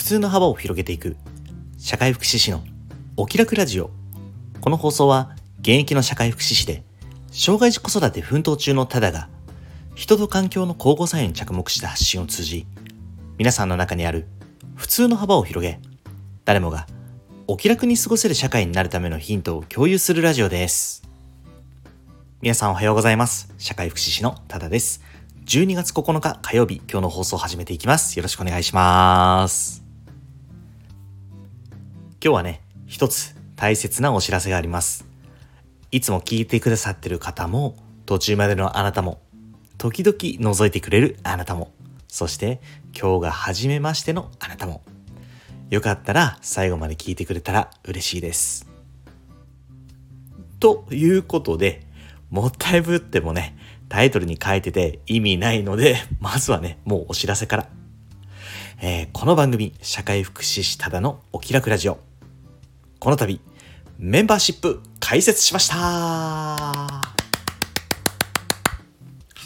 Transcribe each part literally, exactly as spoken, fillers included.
普通の幅を広げていく社会福祉士のお気楽ラジオ。この放送は現役の社会福祉士で障害児子育て奮闘中のタダが人と環境の交互作用に着目した発信を通じ、皆さんの中にある普通の幅を広げ、誰もがお気楽に過ごせる社会になるためのヒントを共有するラジオです。皆さんおはようございます。社会福祉士のタダです。じゅうにがつここのか火曜日、今日の放送を始めていきます。よろしくお願いします。今日はね、一つ大切なお知らせがあります。いつも聞いてくださってる方も、途中までのあなたも、時々覗いてくれるあなたも、そして今日が初めましてのあなたも、よかったら最後まで聞いてくれたら嬉しいです。ということで、もったいぶってもね、タイトルに書いてて意味ないので、まずはね、もうお知らせから。えー、この番組、社会福祉士ただのお気楽ラジオ。この度、メンバーシップ開設しました。はい。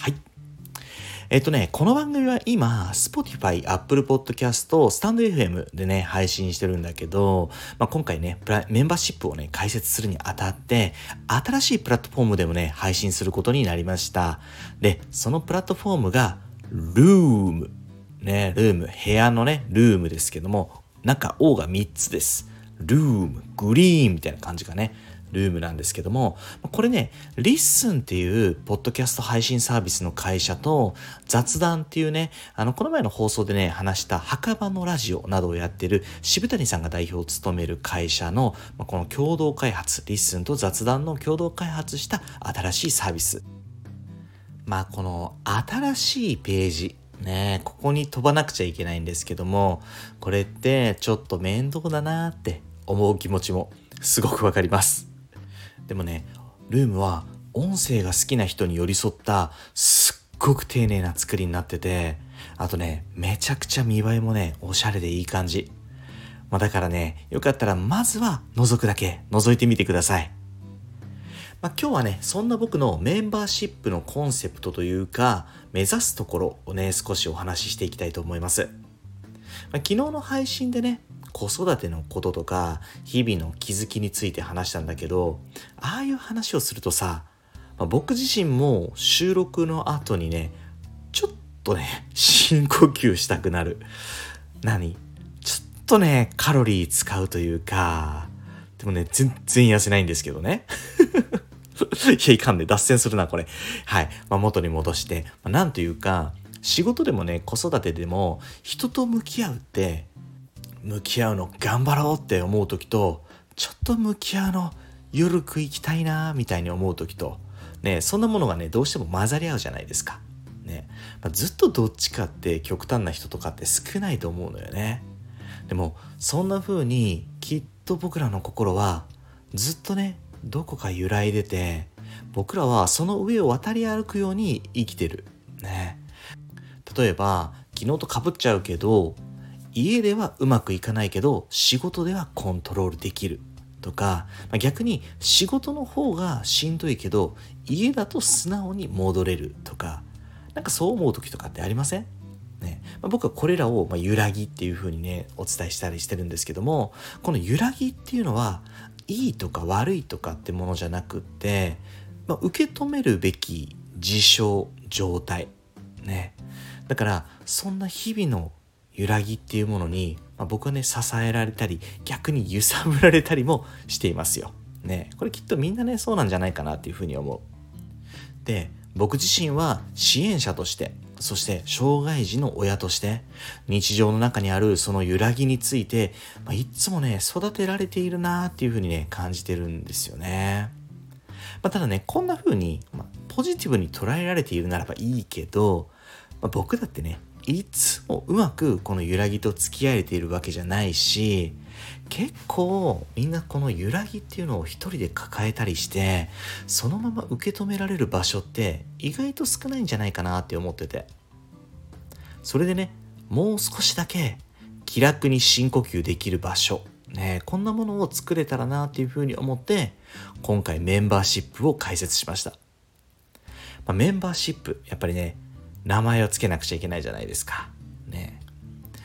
えっとね、この番組は今、Spotify、Apple Podcast、Stand エフエム でね、配信してるんだけど、まあ、今回ね、メンバーシップをね、開設するにあたって、新しいプラットフォームでもね、配信することになりました。で、そのプラットフォームが、ルーム。ね、ルーム、部屋のね、ルームですけども、中 O がみっつです。ルーム、グリーンみたいな感じがね、ルームなんですけども、これね、リッスンっていうポッドキャスト配信サービスの会社と、雑談っていうね、あの、この前の放送でね、話した墓場のラジオなどをやってる渋谷さんが代表を務める会社の、この共同開発、リッスンと雑談の共同開発した新しいサービス。まあ、この新しいページ、ね、ここに飛ばなくちゃいけないんですけども、これってちょっと面倒だなって思う気持ちもすごくわかります。でもね、ルームは音声が好きな人に寄り添ったすっごく丁寧な作りになってて、あとね、めちゃくちゃ見栄えもね、おしゃれでいい感じ。まあ、だからね、よかったらまずは覗くだけ覗いてみてください。まあ、今日はね、そんな僕のメンバーシップのコンセプトというか、目指すところをね、少しお話ししていきたいと思います。まあ、昨日の配信でね、子育てのこととか、日々の気づきについて話したんだけど、ああいう話をするとさ、まあ、僕自身も収録の後にね、ちょっとね、深呼吸したくなる。何？ちょっとね、カロリー使うというか、でもね、全然痩せないんですけどね。いや、いかんね。脱線するな、これ。はい。まあ、元に戻して。まあ、なんというか、仕事でもね、子育てでも、人と向き合うって、向き合うの頑張ろうって思うときと、ちょっと向き合うの、ゆるく行きたいな、みたいに思うときと、ね、そんなものがね、どうしても混ざり合うじゃないですか。ね。まあ、ずっとどっちかって極端な人とかって少ないと思うのよね。でも、そんな風に、きっと僕らの心は、ずっとね、どこか揺らいでて、僕らはその上を渡り歩くように生きてる。ね。例えば、昨日と被っちゃうけど、家ではうまくいかないけど、仕事ではコントロールできる。とか、逆に仕事の方がしんどいけど、家だと素直に戻れるとか、なんかそう思う時とかってありません？ね。まあ、僕はこれらを、まあ、揺らぎっていう風にね、お伝えしたりしてるんですけども、この揺らぎっていうのは、いいとか悪いとかってものじゃなくって、まあ、受け止めるべき事象、状態。ね。だから、そんな日々の揺らぎっていうものに、まあ、僕はね、支えられたり、逆に揺さぶられたりもしていますよ。ね。これきっとみんなね、そうなんじゃないかなっていうふうに思う。で、僕自身は支援者として、そして障害児の親として日常の中にあるその揺らぎについて、まあ、いつもね育てられているなっていう風にね感じてるんですよね。まあ、ただねこんな風に、まあ、ポジティブに捉えられているならばいいけど、まあ、僕だってねいつもうまくこの揺らぎと付き合えているわけじゃないし、結構みんなこの揺らぎっていうのを一人で抱えたりしてそのまま受け止められる場所って意外と少ないんじゃないかなって思ってて、それでねもう少しだけ気楽に深呼吸できる場所ね、こんなものを作れたらなっていうふうに思って今回メンバーシップを開設しました。まあ、メンバーシップやっぱりね名前をつけなくちゃいけないじゃないですかね。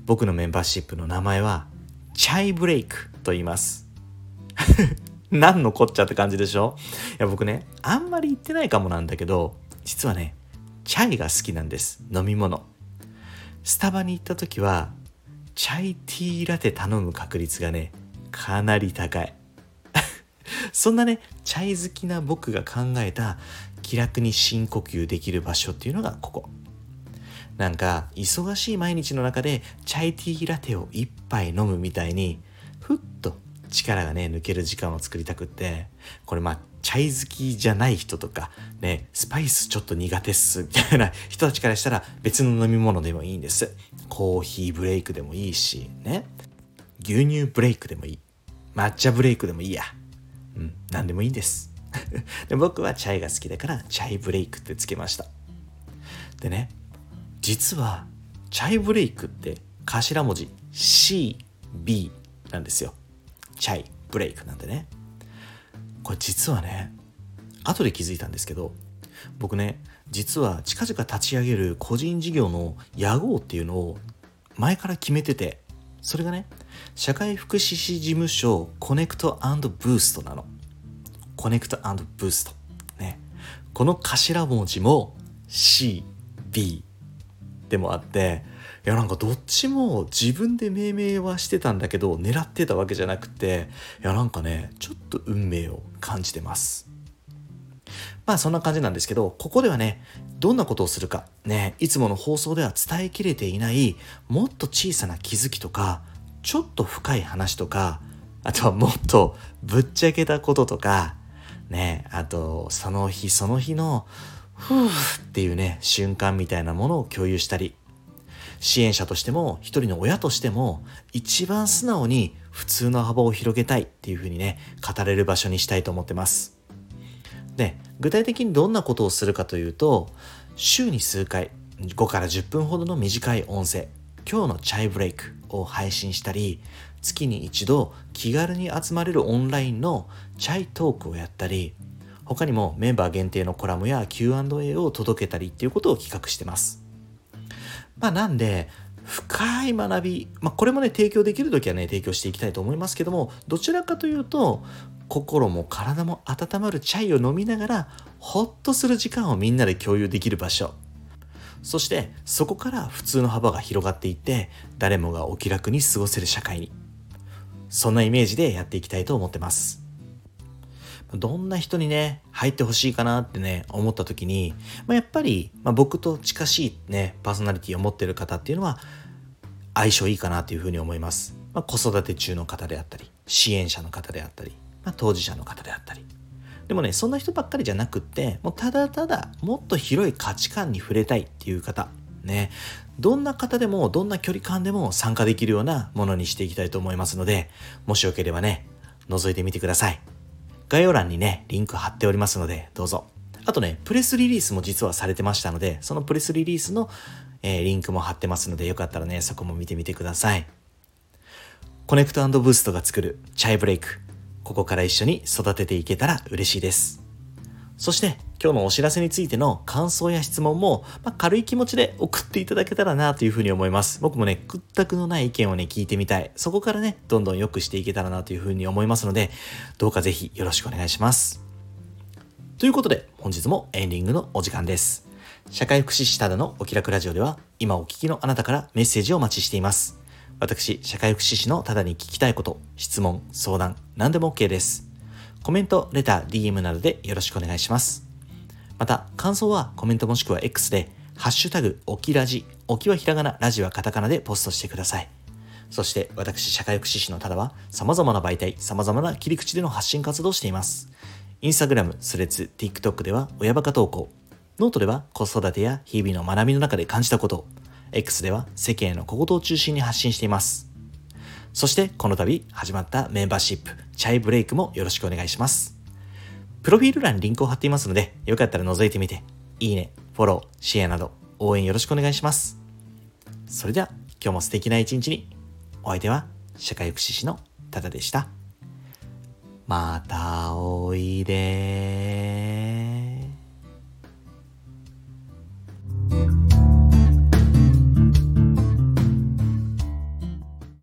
僕のメンバーシップの名前はチャイブレイクと言います。何のこっちゃって感じでしょ。いや僕ね、あんまり言ってないかもなんだけど、実はね、チャイが好きなんです。飲み物。スタバに行った時はチャイティーラテ頼む確率がね、かなり高い。そんなね、チャイ好きな僕が考えた気楽に深呼吸できる場所っていうのがここ。なんか忙しい毎日の中でチャイティーラテを一杯飲むみたいにふっと力がね抜ける時間を作りたくって、これまあチャイ好きじゃない人とかね、スパイスちょっと苦手っすみたいな人たちからしたら別の飲み物でもいいんです。コーヒーブレイクでもいいしね、牛乳ブレイクでもいい、抹茶ブレイクでもいいや、うん、何でもいいんです。で僕はチャイが好きだからチャイブレイクってつけました。でね、実はチャイブレイクって頭文字 シービー なんですよ。チャイブレイクなんでね。これ実はね、後で気づいたんですけど、僕ね、実は近々立ち上げる個人事業の屋号っていうのを前から決めてて、それがね、社会福祉士事務所コネクト&ブーストなの。コネクト&ブーストね。この頭文字も シービー でもあって、いやなんかどっちも自分で命名はしてたんだけど狙ってたわけじゃなくて、いやなんかねちょっと運命を感じてます。まあそんな感じなんですけど、ここではねどんなことをするかね、いつもの放送では伝えきれていないもっと小さな気づきとかちょっと深い話とか、あとはもっとぶっちゃけたこととかね、あとその日その日のふーっていうね瞬間みたいなものを共有したり、支援者としても一人の親としても一番素直に普通の幅を広げたいっていう風にね語れる場所にしたいと思ってます。で、具体的にどんなことをするかというと、週に数回ごからじゅっぷんほどの短い音声、今日のチャイブレイクを配信したり、月に一度気軽に集まれるオンラインのチャイトークをやったり、他にもメンバー限定のコラムや キューアンドエー を届けたりっていうことを企画してます。まあなんで深い学び、まあこれもね提供できるときはね提供していきたいと思いますけども、どちらかというと心も体も温まるチャイを飲みながらホッとする時間をみんなで共有できる場所、そしてそこから普通の幅が広がっていって誰もがお気楽に過ごせる社会に、そんなイメージでやっていきたいと思ってます。どんな人にね入ってほしいかなってね思った時に、まあ、やっぱり、まあ、僕と近しいねパーソナリティを持っている方っていうのは相性いいかなというふうに思います。まあ、子育て中の方であったり、支援者の方であったり、まあ、当事者の方であったり、でもねそんな人ばっかりじゃなくって、もうただただもっと広い価値観に触れたいっていう方ね、どんな方でもどんな距離感でも参加できるようなものにしていきたいと思いますので、もしよければね覗いてみてください。概要欄にねリンク貼っておりますのでどうぞ。あとねプレスリリースも実はされてましたので、そのプレスリリースの、えー、リンクも貼ってますので、よかったらねそこも見てみてください。コネクト&ブーストが作るチャイブレイク、ここから一緒に育てていけたら嬉しいです。そして今日のお知らせについての感想や質問も、まあ、軽い気持ちで送っていただけたらなというふうに思います。僕もね屈託のない意見をね聞いてみたい、そこからねどんどん良くしていけたらなというふうに思いますので、どうかぜひよろしくお願いします。ということで本日もエンディングのお時間です。社会福祉士ただのお気楽ラジオでは、今お聞きのあなたからメッセージをお待ちしています。私社会福祉士のただに聞きたいこと、質問、相談何でも OK です。コメント、レター、ディーエム などでよろしくお願いします。また感想はコメントもしくは X でハッシュタグおきラジ、おきはひらがな、ラジはカタカナでポストしてください。そして私社会福祉士のただは様々な媒体、様々な切り口での発信活動をしています。インスタグラム、スレッズ、TikTok では親バカ投稿、ノートでは子育てや日々の学びの中で感じたこと、X では世間への小言を中心に発信しています。そしてこの度始まったメンバーシップチャイブレイクもよろしくお願いします。プロフィール欄にリンクを貼っていますので、よかったら覗いてみて、いいね、フォロー、シェアなど応援よろしくお願いします。それでは今日も素敵な一日に。お相手は社会福祉士のただでした。またおいで。